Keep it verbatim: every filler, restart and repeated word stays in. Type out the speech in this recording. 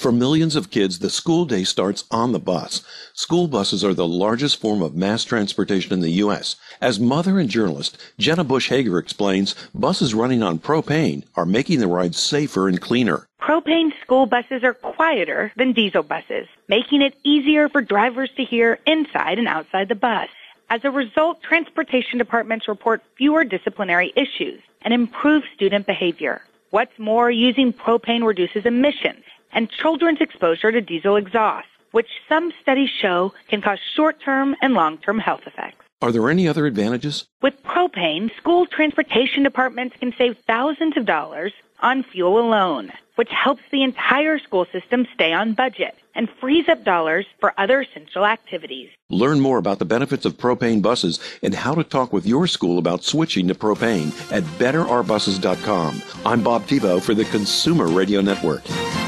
For millions of kids, the school day starts on the bus. School buses are the largest form of mass transportation in the U S. As mother and journalist, Jenna Bush Hager explains, buses running on propane are making the ride safer and cleaner. Propane school buses are quieter than diesel buses, making it easier for drivers to hear inside and outside the bus. As a result, transportation departments report fewer disciplinary issues and improve student behavior. What's more, using propane reduces emissions and children's exposure to diesel exhaust, which some studies show can cause short-term and long-term health effects. Are there any other advantages? With propane, school transportation departments can save thousands of dollars on fuel alone, which helps the entire school system stay on budget and frees up dollars for other essential activities. Learn more about the benefits of propane buses and how to talk with your school about switching to propane at better our buses dot com. I'm Bob Thibault for the Consumer Radio Network.